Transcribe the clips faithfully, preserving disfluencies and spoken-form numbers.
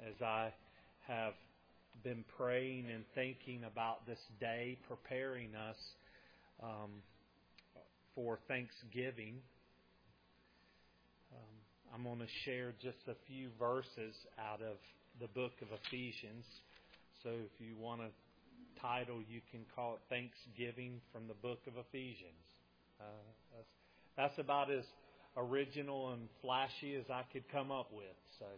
as I have been praying and thinking about this day, preparing us um, for Thanksgiving. Um, I'm going to share just a few verses out of the book of Ephesians. So if you want a title, you can call it Thanksgiving from the book of Ephesians. Uh, that's, that's about as original and flashy as I could come up with.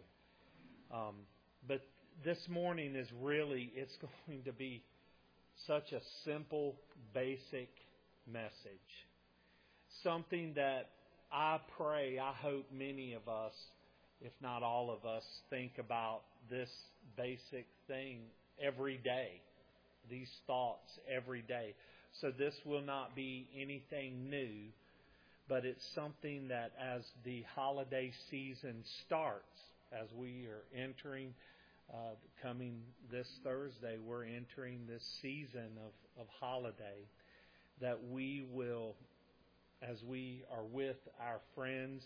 So, um, but this morning is really, it's going to be such a simple, basic message. Something that I pray, I hope many of us, if not all of us, think about this basic thing every day. These thoughts every day. So this will not be anything new, but it's something that as the holiday season starts, as we are entering, uh, coming this Thursday, we're entering this season of, of holiday, that we will, as we are with our friends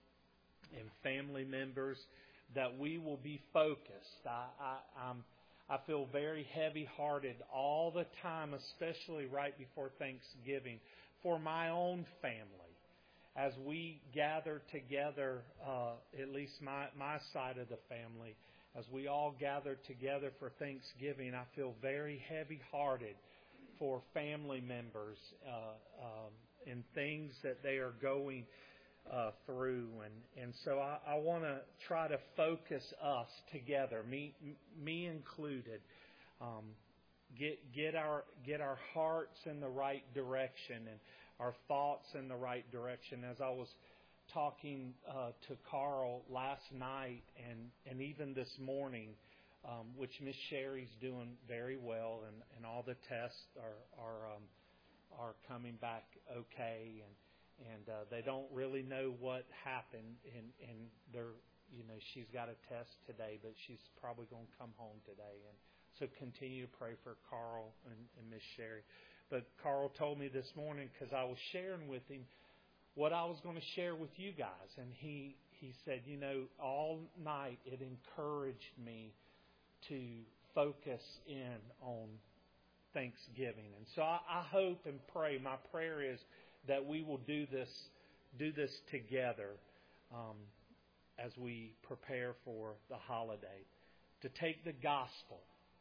and family members, that we will be focused. I, I, I'm, I feel very heavy-hearted all the time, especially right before Thanksgiving, for my own family. As we gather together, uh, at least my, my side of the family, as we all gather together for Thanksgiving, I feel very heavy-hearted for family members uh, um, and things that they are going uh, through. And, and so I, I want to try to focus us together, me me included, um, get get our get our hearts in the right direction and our thoughts in the right direction. As I was talking uh, to Carl last night and, and even this morning, um, which Miss Sherry's doing very well, and, and all the tests are are um, are coming back okay, and and uh, they don't really know what happened, and and they're you know she's got a test today, but she's probably going to come home today, and so continue to pray for Carl and, and Miss Sherry. But Carl told me this morning, because I was sharing with him what I was going to share with you guys. And he, he said, you know, all night it encouraged me to focus in on Thanksgiving. And so I, I hope and pray, my prayer is that we will do this, do this together um, as we prepare for the holiday. To take the gospel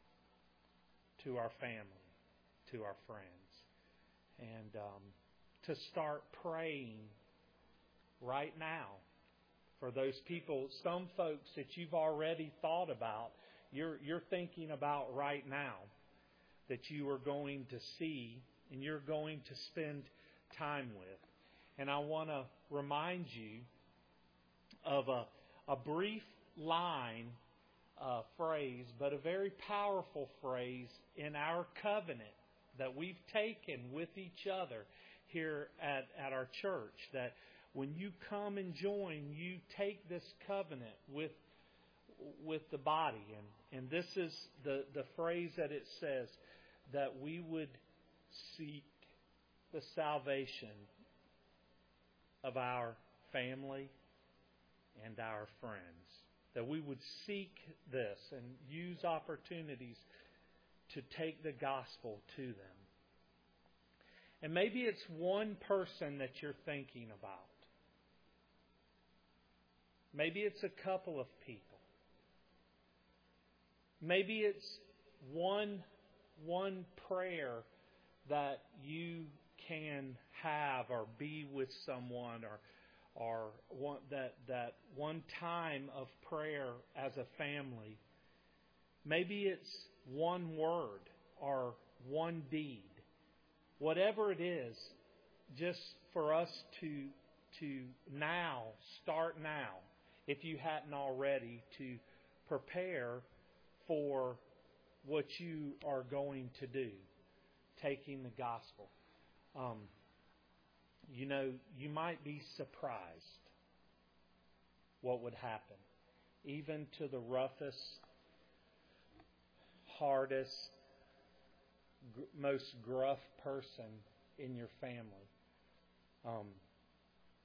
to our family, to our friends. And um, to start praying right now for those people, some folks that you've already thought about, you're, you're thinking about right now that you are going to see and you're going to spend time with. And I want to remind you of a, a brief line, uh, phrase, but a very powerful phrase in our covenant that we've taken with each other here at, at our church, that when you come and join, you take this covenant with with the body. And, and this is the, the phrase that it says, that we would seek the salvation of our family and our friends. That we would seek this and use opportunities to take the gospel to them. And maybe it's one person that you're thinking about. Maybe it's a couple of people. Maybe it's one, one prayer that you can have or be with someone, or or one, that, that one time of prayer as a family. Maybe it's one word or one deed. Whatever it is, just for us to to now, start now, if you hadn't already, to prepare for what you are going to do, taking the gospel. Um, you know, you might be surprised what would happen. Even to the roughest, hardest, gr- most gruff person in your family. Um,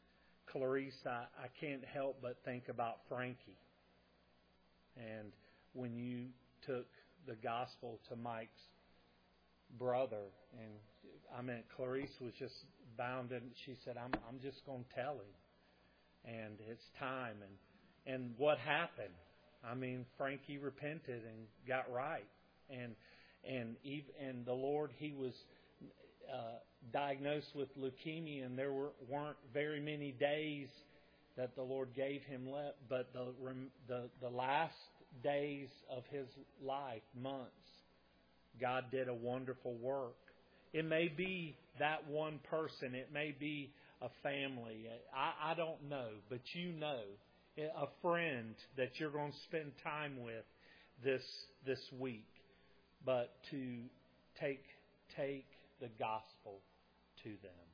Clarice, I, I can't help but think about Frankie. And when you took the gospel to Mike's brother, and I mean, Clarice was just bound, and she said, I'm I'm just going to tell him, and it's time. And and what happened? I mean, Frankie repented and got right, and and even, and the Lord, he was uh, diagnosed with leukemia, and there were, weren't very many days that the Lord gave him left, but the the the last days of his life, months, God did a wonderful work. It may be that one person. It may be a family. I, I don't know, but you know, a friend that you're going to spend time with this this week. But to take take the gospel to them.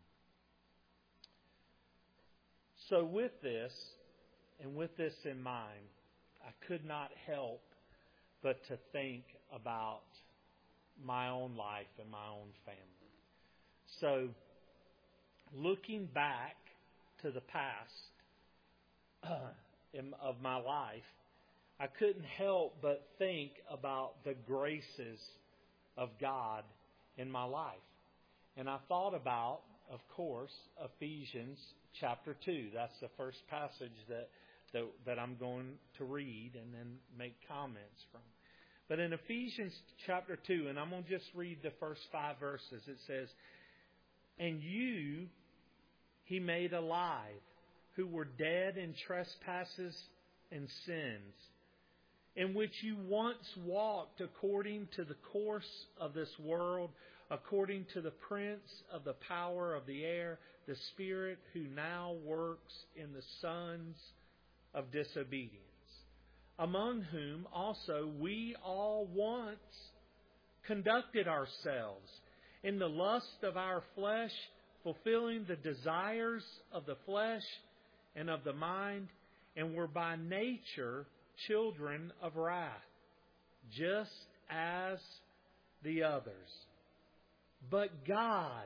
So with this, and with this in mind, I could not help but to think about my own life and my own family. So, looking back to the past uh, in, of my life, I couldn't help but think about the graces of God in my life. And I thought about, of course, Ephesians chapter two. That's the first passage that, that, that I'm going to read and then make comments from. But in Ephesians chapter two, and I'm going to just read the first five verses, it says, "And you He made alive, who were dead in trespasses and sins, in which you once walked according to the course of this world, according to the prince of the power of the air, the spirit who now works in the sons of disobedience, among whom also we all once conducted ourselves in the lust of our flesh, fulfilling the desires of the flesh and of the mind, and were by nature children of wrath, just as the others. But God,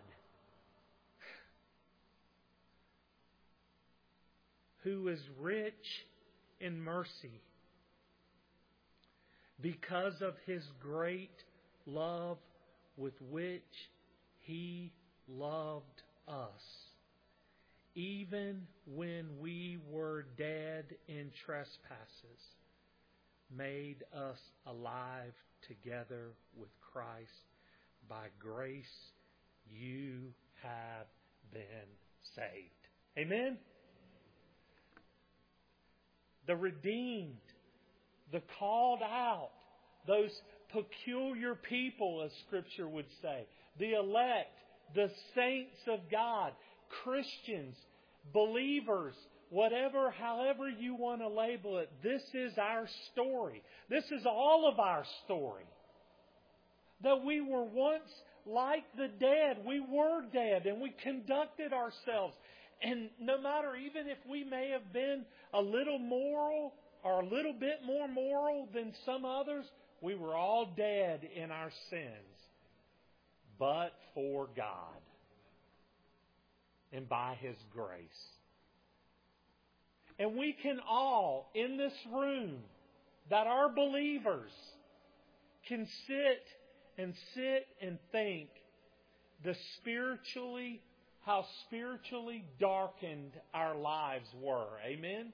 who is rich in mercy, because of His great love with which He loved us, even when we were dead in trespasses, made us alive together with Christ. By grace you have been saved." Amen? The redeemed, the called out, those peculiar people, as Scripture would say, the elect, the saints of God, Christians, believers, whatever, however you want to label it, this is our story. This is all of our story. That we were once like the dead. We were dead and we conducted ourselves. And no matter, even if we may have been a little moral or a little bit more moral than some others, we were all dead in our sins. But for God and by His grace. And we can all, in this room, that are believers, can sit and sit and think the spiritually, how spiritually darkened our lives were. Amen?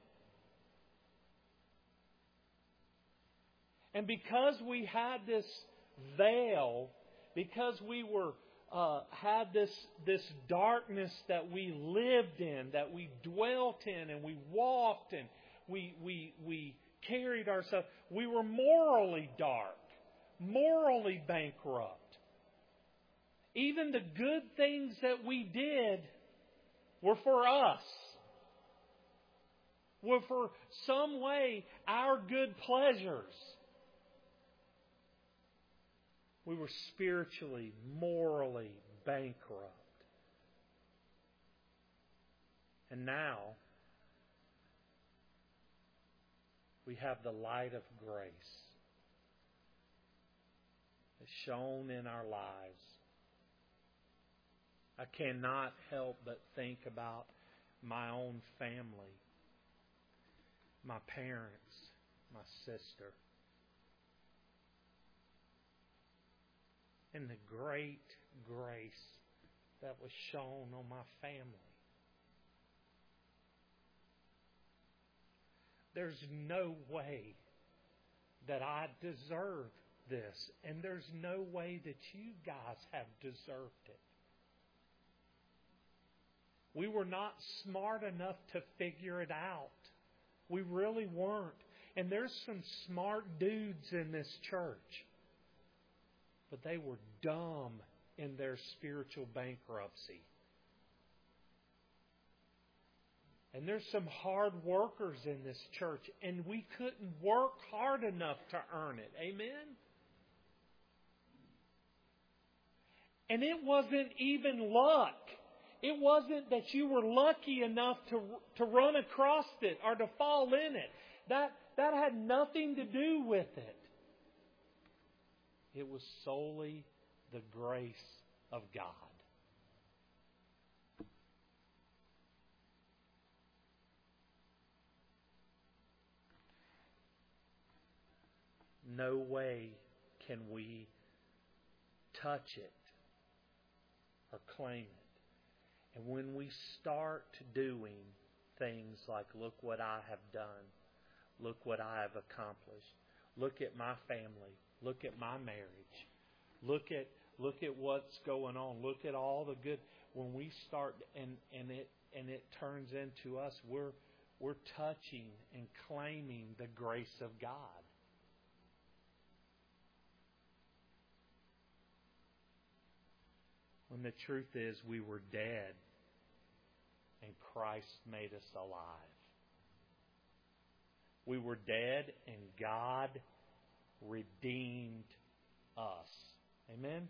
And because we had this veil, because we were uh, had this this darkness that we lived in, that we dwelt in, and we walked, and we we we carried ourselves, we were morally dark, morally bankrupt. Even the good things that we did were for us. Were for some way our good pleasures. We were spiritually, morally bankrupt. And now we have the light of grace that's shone in our lives. I cannot help but think about my own family, my parents, my sister. and the great grace that was shown on my family. There's no way that I deserve this, and there's no way that you guys have deserved it. We were not smart enough to figure it out. We really weren't. And there's some smart dudes in this church, but they were dumb in their spiritual bankruptcy. And there's some hard workers in this church, and we couldn't work hard enough to earn it. Amen? And it wasn't even luck. It wasn't that you were lucky enough to to run across it or to fall in it. That that had nothing to do with it. It was solely the grace of God. No way can we touch it or claim it. And when we start doing things like, look what I have done, look what I have accomplished, look at my family, look at my marriage, look at look at what's going on, look at all the good. When we start and, and it and it turns into us, we're we're touching and claiming the grace of God. When the truth is, we were dead and Christ made us alive. We were dead and God redeemed us. Amen?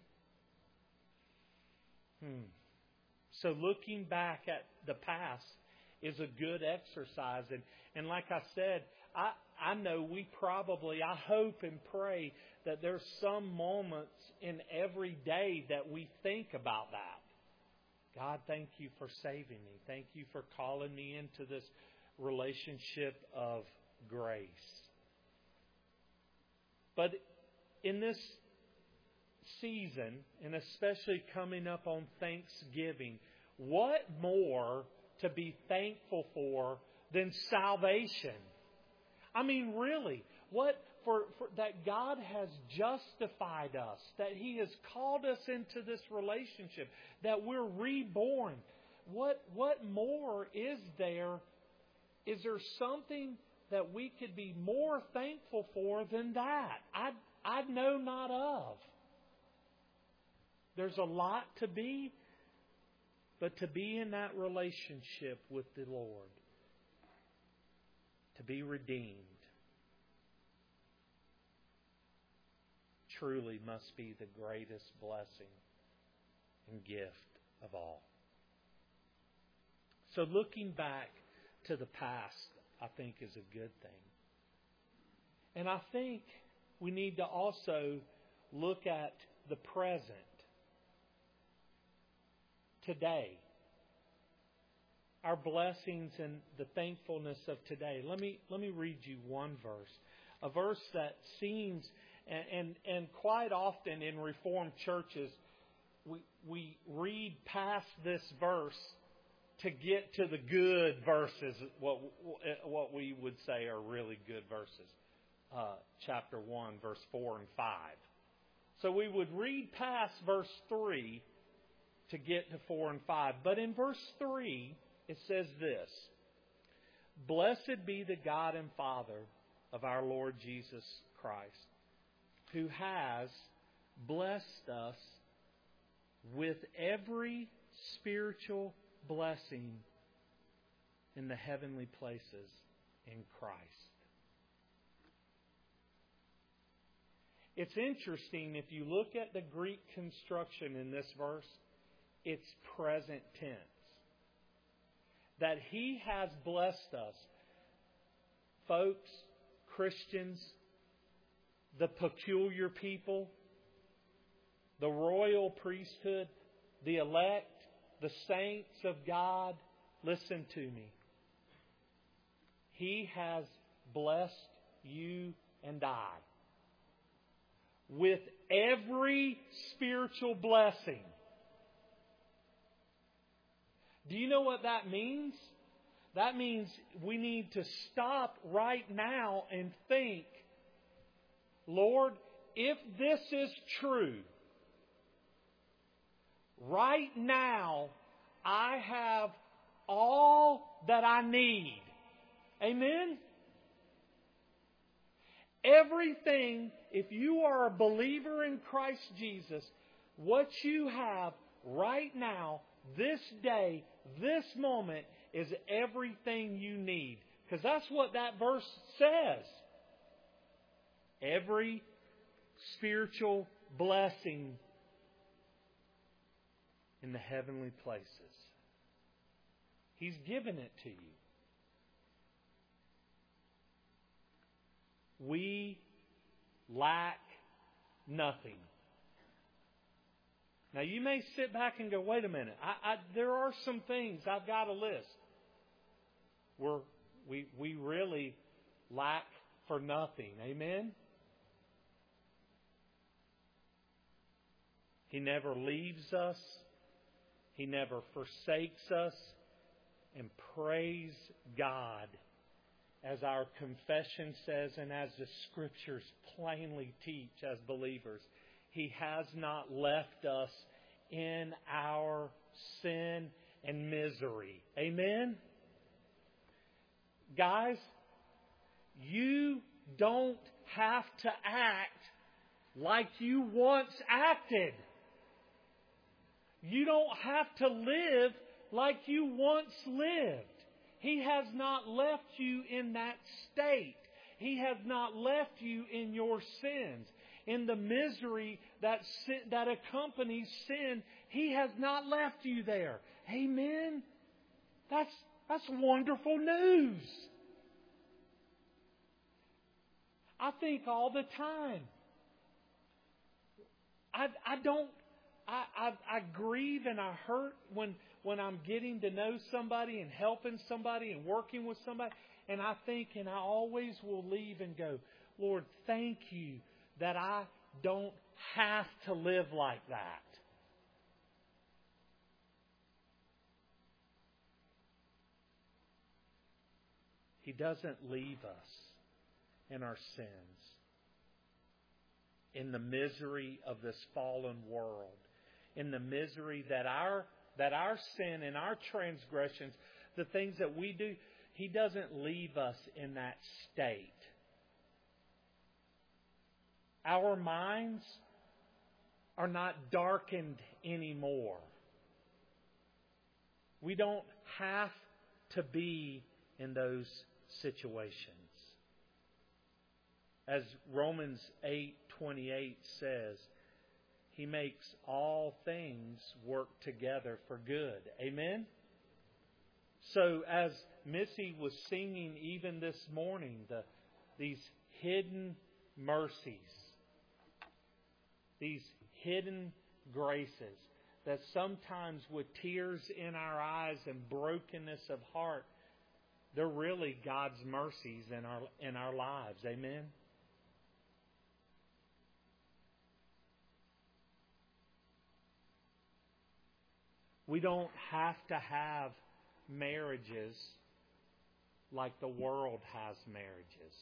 Hmm. So looking back at the past is a good exercise. And, and like I said, I, I know we probably, I hope and pray that there's some moments in every day that we think about that. God, thank you for saving me. Thank you for calling me into this relationship of grace. But in this season, and especially coming up on Thanksgiving, what more to be thankful for than salvation? I mean, really, what for, for that God has justified us, that He has called us into this relationship, that we're reborn. What what more is there? Is there something that we could be more thankful for than that? I I know not of. There's a lot to be, but to be in that relationship with the Lord, to be redeemed, truly must be the greatest blessing and gift of all. So looking back to the past, I think, is a good thing. And I think we need to also look at the present. Today. Our blessings and the thankfulness of today. Let me let me read you one verse. A verse that seems, and, and, and quite often in Reformed churches, we, we read past this verse to get to the good verses, what, what we would say are really good verses. Uh, chapter one, verse four and five. So we would read past verse three to get to four and five. But in verse three, it says this: Blessed be the God and Father of our Lord Jesus Christ, who has blessed us with every spiritual blessing in the heavenly places in Christ. It's interesting, if you look at the Greek construction in this verse, it's present tense. That He has blessed us. Folks, Christians, the peculiar people, the royal priesthood, the elect, the saints of God, listen to me. He has blessed you and I with every spiritual blessing. Do you know what that means? That means we need to stop right now and think, Lord, if this is true, right now I have all that I need. Amen? Everything, if you are a believer in Christ Jesus, what you have right now, this day, this moment, is everything you need. Because that's what that verse says. Every spiritual blessing in the heavenly places. He's given it to you. We lack nothing. Now you may sit back and go, wait a minute, I, I, there are some things I've got a list where we, we really lack for nothing. Amen? He never leaves us. He never forsakes us. And praise God, as our confession says and as the Scriptures plainly teach as believers, He has not left us in our sin and misery. Amen? Guys, you don't have to act like you once acted. You don't have to live like you once lived. He has not left you in that state. He has not left you in your sins. In the misery that sin, that accompanies sin, He has not left you there. Amen? That's, that's wonderful news. I think all the time. I, I don't, I, I, I grieve and I hurt when, when I'm getting to know somebody and helping somebody and working with somebody. And I think, and I always will leave and go, Lord, thank you that I don't have to live like that. He doesn't leave us in our sins, in the misery of this fallen world, in the misery that our that our sin and our transgressions, the things that we do, He doesn't leave us in that state. Our minds are not darkened anymore. We don't have to be in those situations. As Romans eight twenty-eight says, He makes all things work together for good. Amen? So as Missy was singing even this morning, the, these hidden mercies, these hidden graces, that sometimes with tears in our eyes and brokenness of heart, they're really God's mercies in our in our lives. Amen? We don't have to have marriages like the world has marriages.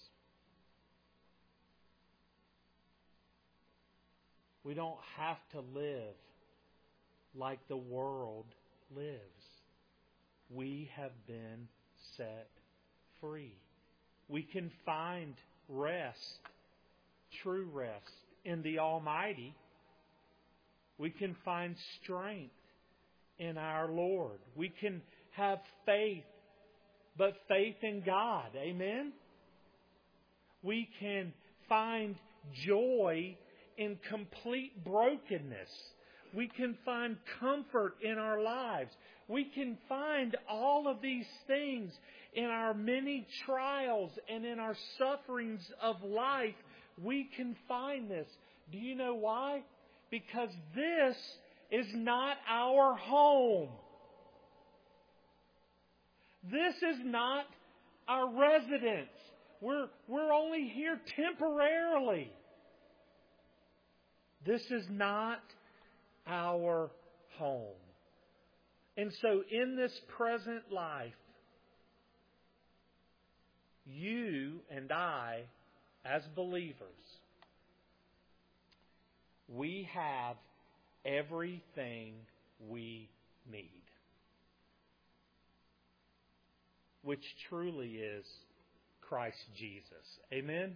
We don't have to live like the world lives. We have been set free. We can find rest, true rest, in the Almighty. We can find strength in our Lord. We can have faith, but faith in God. Amen? We can find joy in complete brokenness. We can find comfort in our lives. We can find all of these things in our many trials and in our sufferings of life. We can find this. Do you know why? Because this is not our home. This is not our residence. We're, we're only here temporarily. This is not our home. And so in this present life, you and I, as believers, we have everything we need. Which truly is Christ Jesus. Amen?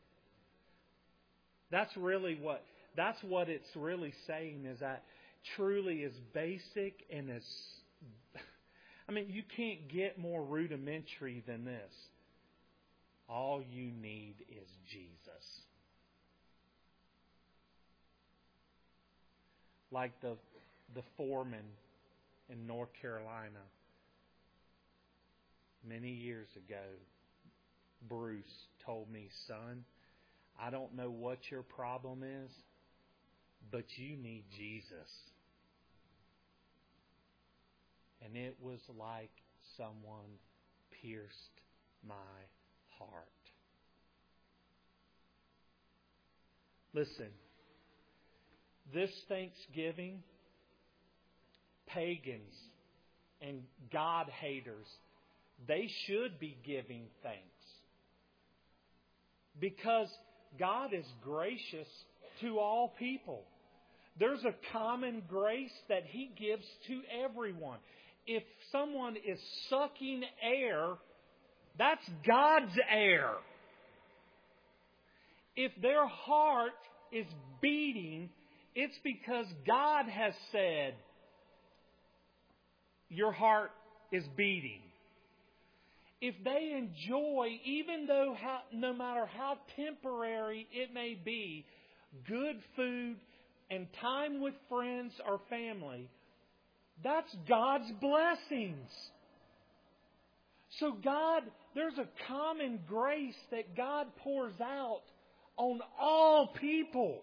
That's really what, that's what it's really saying, is that truly is basic and is, I mean, you can't get more rudimentary than this. All you need is Jesus. Like the the foreman in North Carolina many years ago, Bruce told me, son, I don't know what your problem is, but you need Jesus. And it was like someone pierced my heart. Listen, this Thanksgiving, pagans and God haters, they should be giving thanks. Because God is gracious to all people. There's a common grace that He gives to everyone. If someone is sucking air, that's God's air. If their heart is beating, it's because God has said, your heart is beating. If they enjoy, even though how, no matter how temporary it may be, good food and time with friends or family, that's God's blessings. So God, there's a common grace that God pours out on all people.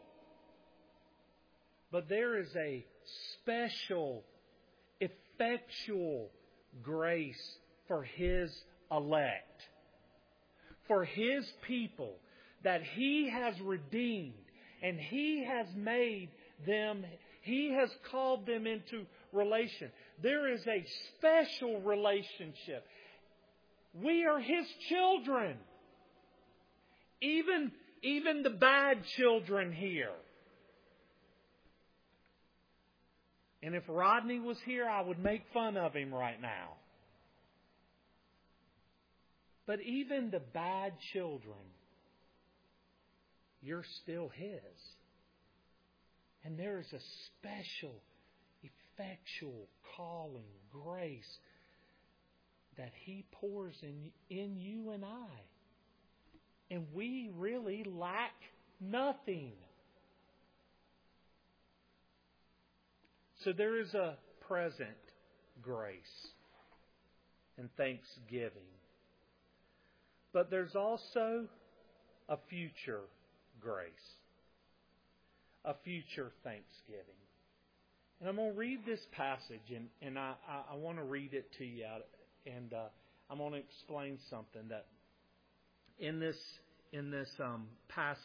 But there is a special, effectual grace for His elect, for His people that He has redeemed and He has made them, He has called them into relation. There is a special relationship. We are His children. Even, even the bad children here. And if Rodney was here, I would make fun of him right now. But even the bad children, you're still His. And there is a special, effectual calling, grace that He pours in, in you and I. And we really lack nothing. So there is a present grace and thanksgiving. But there's also a future grace. A future thanksgiving. And I'm going to read this passage, and, and I, I, I want to read it to you. And uh, I'm going to explain something that in this in this um, passage,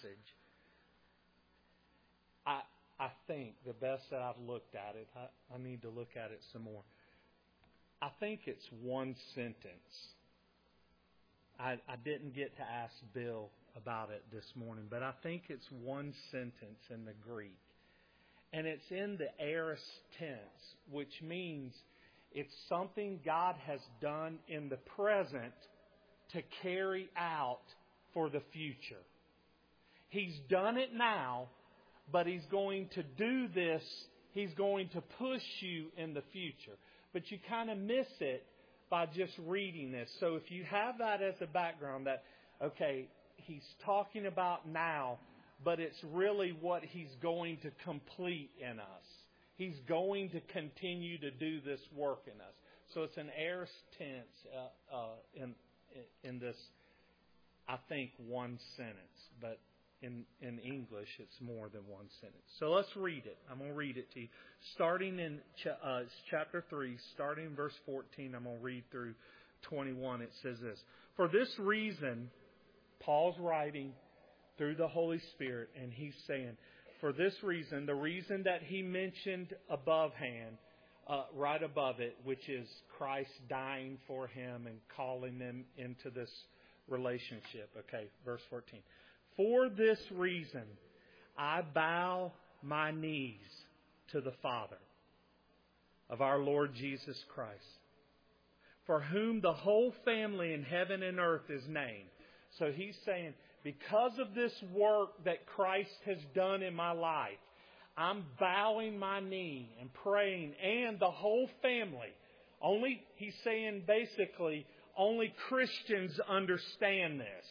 I I think the best that I've looked at it, I, I need to look at it some more. I think it's one sentence. I, I didn't get to ask Bill about it this morning, but I think it's one sentence in the Greek. And it's in the aorist tense, which means it's something God has done in the present to carry out for the future. He's done it now, but He's going to do this. He's going to push you in the future. But you kind of miss it by just reading this. So if you have that as a background, that, okay, He's talking about now, but it's really what He's going to complete in us. He's going to continue to do this work in us. So it's an aorist tense uh, uh, in in this, I think, one sentence. But in, in English, it's more than one sentence. So let's read it. I'm going to read it to you. Starting in ch- uh, chapter three, starting in verse fourteen, I'm going to read through twenty-one. It says this. For this reason, Paul's writing through the Holy Spirit, and he's saying, for this reason, the reason that he mentioned above hand, uh, right above it, which is Christ dying for him and calling them into this relationship. Okay, verse fourteen. For this reason, I bow my knees to the Father of our Lord Jesus Christ, for whom the whole family in heaven and earth is named. So he's saying, because of this work that Christ has done in my life, I'm bowing my knee and praying, and the whole family. Only, he's saying basically, only Christians understand this.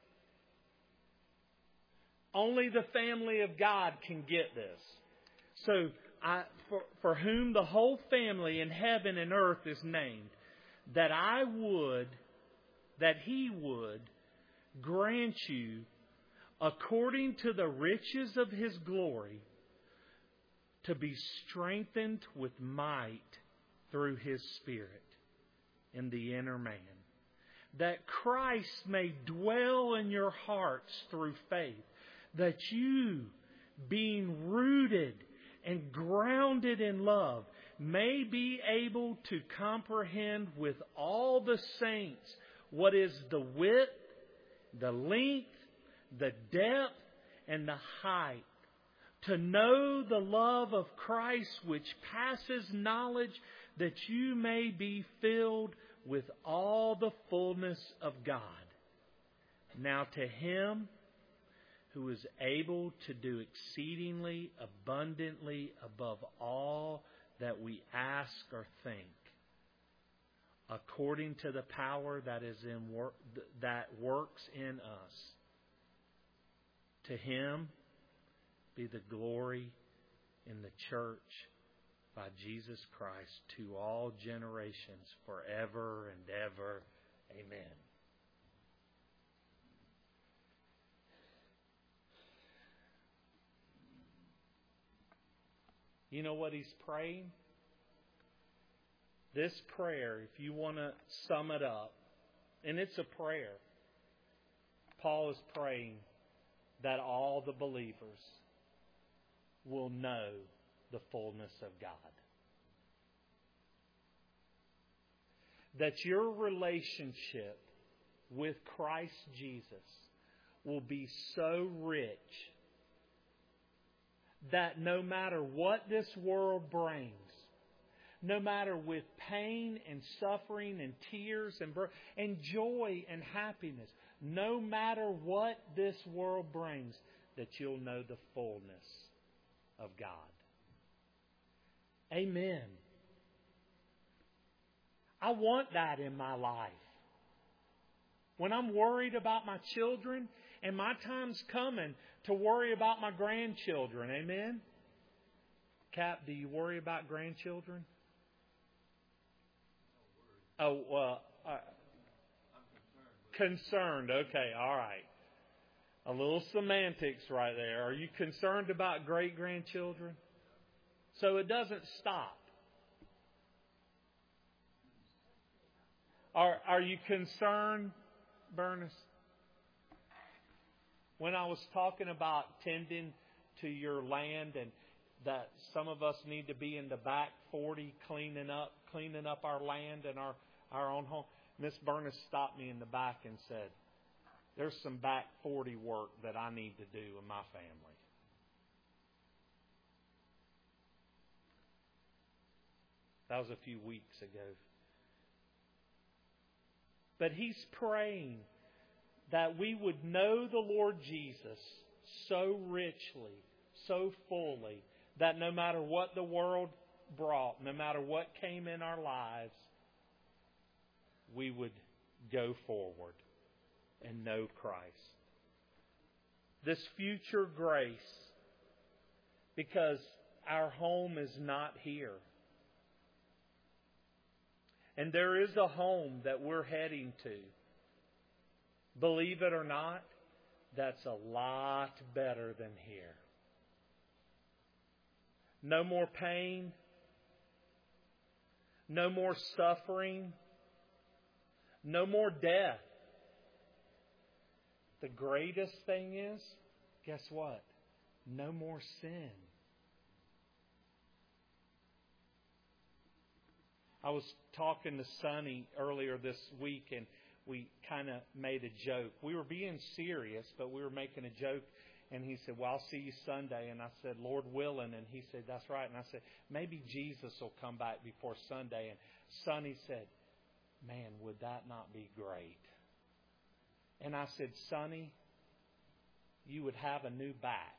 Only the family of God can get this. So, I, for, for whom the whole family in heaven and earth is named, that I would, that He would grant you, according to the riches of His glory, to be strengthened with might through His Spirit in the inner man, that Christ may dwell in your hearts through faith, that you, being rooted and grounded in love, may be able to comprehend with all the saints what is the width, the length, the depth, and the height, to know the love of Christ which passes knowledge, that you may be filled with all the fullness of God. Now to Him who is able to do exceedingly abundantly above all that we ask or think, according to the power that is in wor- that works in us. To Him be the glory in the church by Jesus Christ to all generations forever and ever. Amen. You know what he's praying? This prayer, if you want to sum it up, and it's a prayer, Paul is praying that all the believers will know the fullness of God. That your relationship with Christ Jesus will be so rich that no matter what this world brings, no matter with pain and suffering and tears and bur- and joy and happiness, no matter what this world brings, that you'll know the fullness of God. Amen. I want that in my life. When I'm worried about my children, and my time's coming to worry about my grandchildren. Amen? Cap, do you worry about grandchildren? Oh, well, uh, concerned. Okay, all right. A little semantics right there. Are you concerned about great-grandchildren? So it doesn't stop. Are, are you concerned, Bernice? When I was talking about tending to your land and that some of us need to be in the back forty cleaning up cleaning up our land and our, our own home, Miss Bernice stopped me in the back and said, there's some back forty work that I need to do in my family. That was a few weeks ago. But he's praying that we would know the Lord Jesus so richly, so fully, that no matter what the world brought, no matter what came in our lives, we would go forward and know Christ. This future grace, because our home is not here. And there is a home that we're heading to. Believe it or not, that's a lot better than here. No more pain. No more suffering. No more death. The greatest thing is, guess what? no more sin. I was talking to Sonny earlier this week, and we kind of made a joke. We were being serious, but we were making a joke. And he said, well, I'll see you Sunday. And I said, Lord willing. And he said, that's right. And I said, maybe Jesus will come back before Sunday. And Sonny said, man, would that not be great? And I said, Sonny, you would have a new back.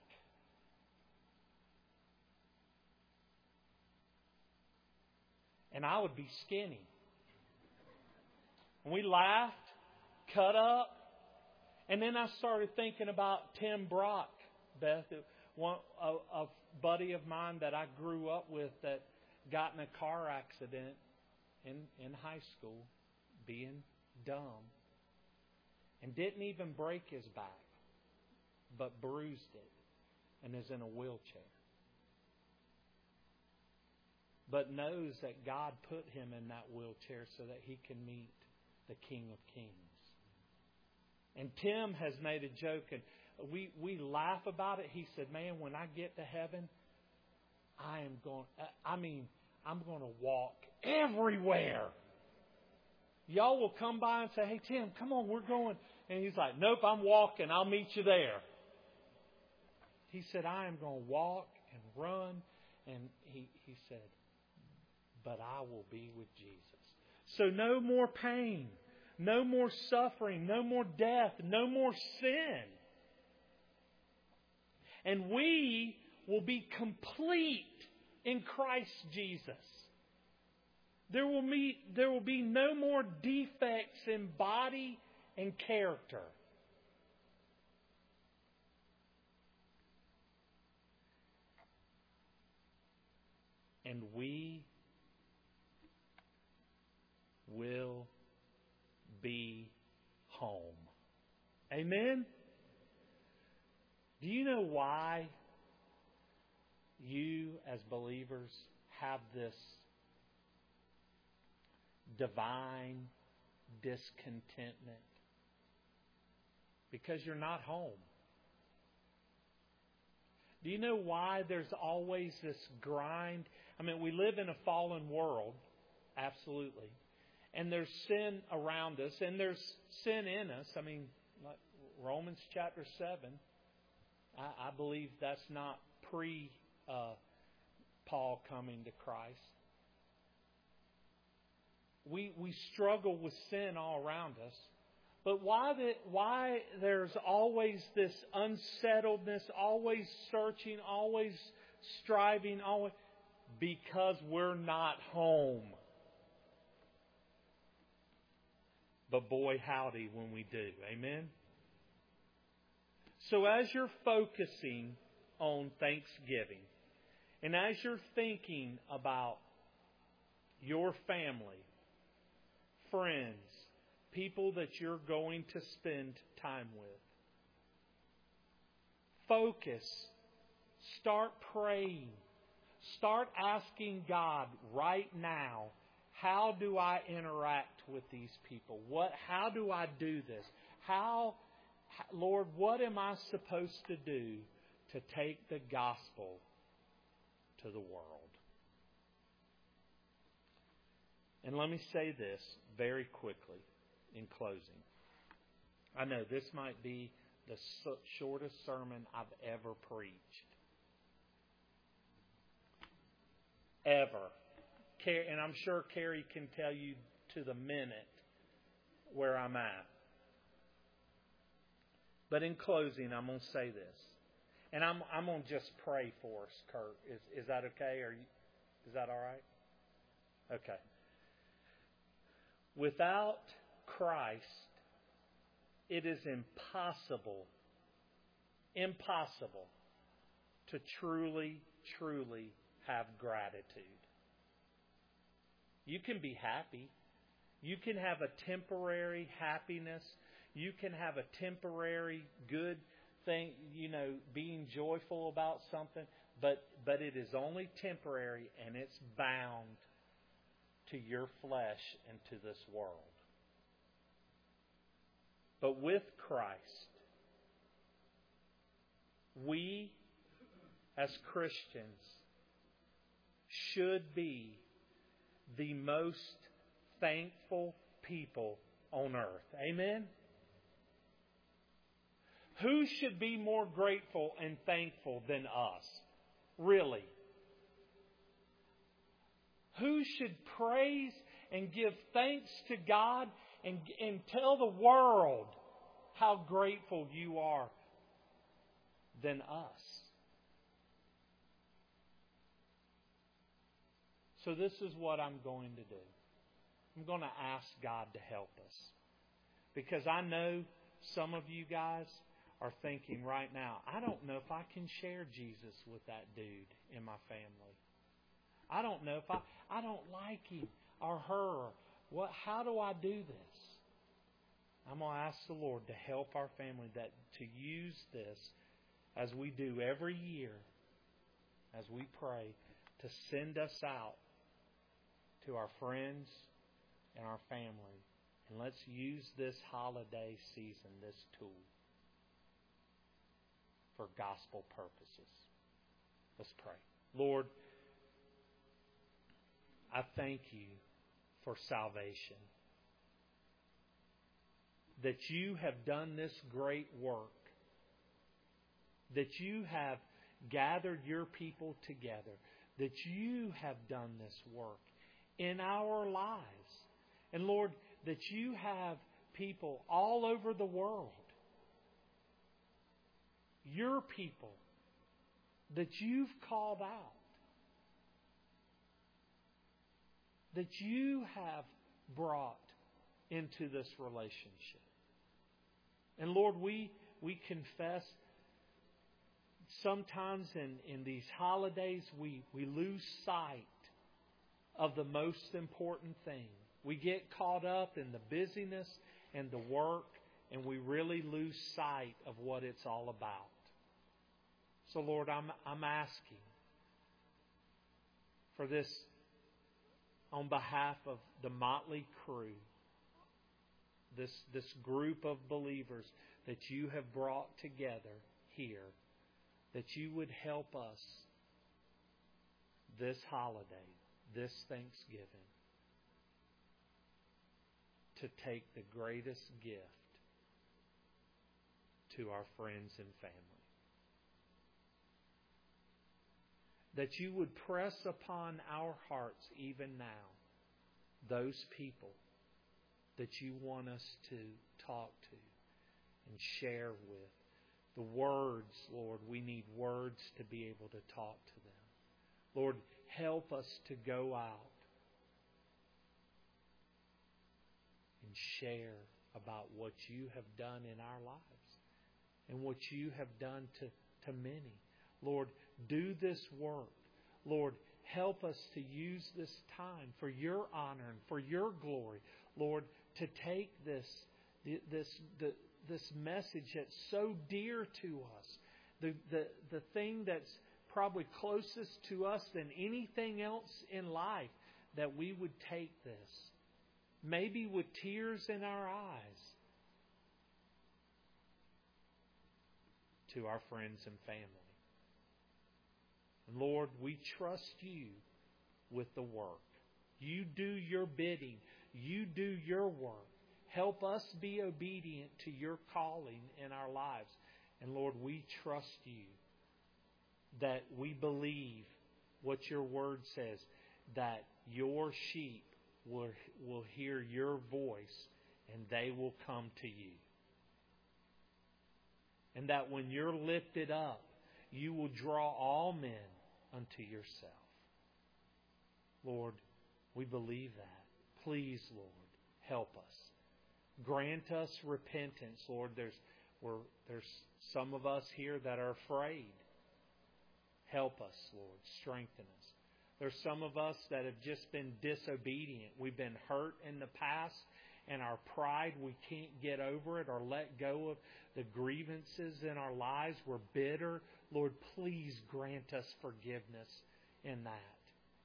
And I would be skinny. And we laughed, cut up. And then I started thinking about Tim Brock, Beth, one, a, a buddy of mine that I grew up with that got in a car accident in, in high school, being dumb, and didn't even break his back, but bruised it and is in a wheelchair. But knows that God put him in that wheelchair so that he can meet the King of Kings. And Tim has made a joke, and we, we laugh about it. He said, man, when I get to heaven, I am going, I mean, I'm going to walk everywhere. Y'all will come by and say, hey, Tim, come on, we're going. And he's like, nope, I'm walking. I'll meet you there. He said, I am going to walk and run. And he, he said, but I will be with Jesus. So no more pain. No more suffering, no more death, no more sin. And we will be complete in Christ Jesus. There will be, there will be no more defects in body and character. And we will be home. Amen? Do you know why you as believers have this divine discontentment? Because you're not home. Do you know why there's always this grind? I mean, we live in a fallen world, absolutely. And there's sin around us, and there's sin in us. I mean, like Romans chapter seven, I, I believe that's not pre uh, Paul coming to Christ. We we struggle with sin all around us. But why the, why there's always this unsettledness, always searching, always striving, always because we're not home. But boy, howdy when we do. Amen? So as you're focusing on Thanksgiving, and as you're thinking about your family, friends, people that you're going to spend time with, focus. Start praying. Start asking God right now, how do I interact with these people? What? How do I do this? How, Lord, what am I supposed to do to take the gospel to the world? And let me say this very quickly in closing. I know this might be the shortest sermon I've ever preached. Ever. And I'm sure Carrie can tell you to the minute where I'm at. But in closing, I'm going to say this. And I'm I'm going to just pray for us, Kurt. Is is that okay? Are you, is that all right? Okay. Without Christ, it is impossible, impossible to truly, truly have gratitude. You can be happy. You can have a temporary happiness. You can have a temporary good thing, you know, being joyful about something. But but it is only temporary, and it's bound to your flesh and to this world. But with Christ, we as Christians, should be the most thankful people on earth. Amen? Who should be more grateful and thankful than us? Really? Who should praise and give thanks to God and, and tell the world how grateful you are than us? So this is what I'm going to do. I'm going to ask God to help us. Because I know some of you guys are thinking right now, I don't know if I can share Jesus with that dude in my family. I don't know if I, I don't like him or her. What, how do I do this? I'm going to ask the Lord to help our family, that to use this as we do every year, as we pray, to send us out to our friends and our family. And let's use this holiday season, this tool, for gospel purposes. Let's pray. Lord, I thank you for salvation. That you have done this great work. That you have gathered your people together. That you have done this work in our lives. And Lord, that you have people all over the world, your people, that you've called out, that you have brought into this relationship. And Lord, we we confess sometimes in, in these holidays we, we lose sight of the most important thing. We get caught up in the busyness and the work, and we really lose sight of what it's all about. So Lord, I'm I'm asking for this on behalf of the Motley Crew, this this group of believers that you have brought together here, that you would help us this holiday, this Thanksgiving, to take the greatest gift to our friends and family. That you would press upon our hearts even now those people that you want us to talk to and share with. The words, Lord, we need words to be able to talk to them. Lord, help us to go out and share about what you have done in our lives and what you have done to, to many. Lord, do this work. Lord, help us to use this time for your honor and for your glory. Lord, to take this this the, this message that's so dear to us, the, the, the thing that's probably closest to us than anything else in life, that we would take this, maybe with tears in our eyes, to our friends and family. Lord, we trust you with the work. You do your bidding. You do your work. Help us be obedient to your calling in our lives. And Lord, we trust you that we believe what your word says, that your sheep will, will hear your voice and they will come to you. And that when you're lifted up, you will draw all men unto yourself. Lord, we believe that. Please, Lord, help us. Grant us repentance, Lord. There's we're, there's some of us here that are afraid. Help us, Lord. Strengthen us. There's some of us that have just been disobedient. We've been hurt in the past, and our pride, we can't get over it or let go of the grievances in our lives. We're bitter. Lord, please grant us forgiveness in that.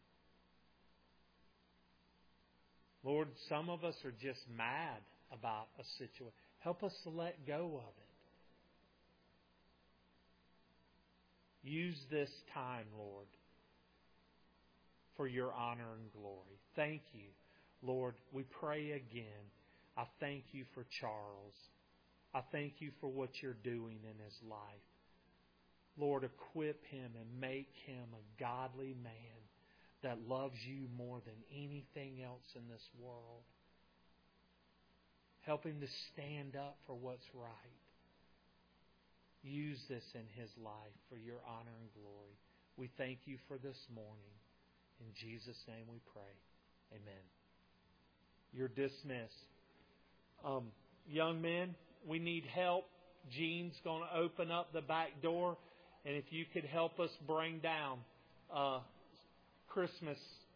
Lord, some of us are just mad about a situation. Help us to let go of it. Use this time, Lord, for your honor and glory. Thank you, Lord. We pray again. I thank you for Charles. I thank you for what you're doing in his life. Lord, equip him and make him a godly man that loves you more than anything else in this world. Help him to stand up for what's right. Use this in his life for your honor and glory. We thank you for this morning. In Jesus' name we pray. Amen. You're dismissed. Um, young men, we need help. Jean's going to open up the back door. And if you could help us bring down uh, Christmas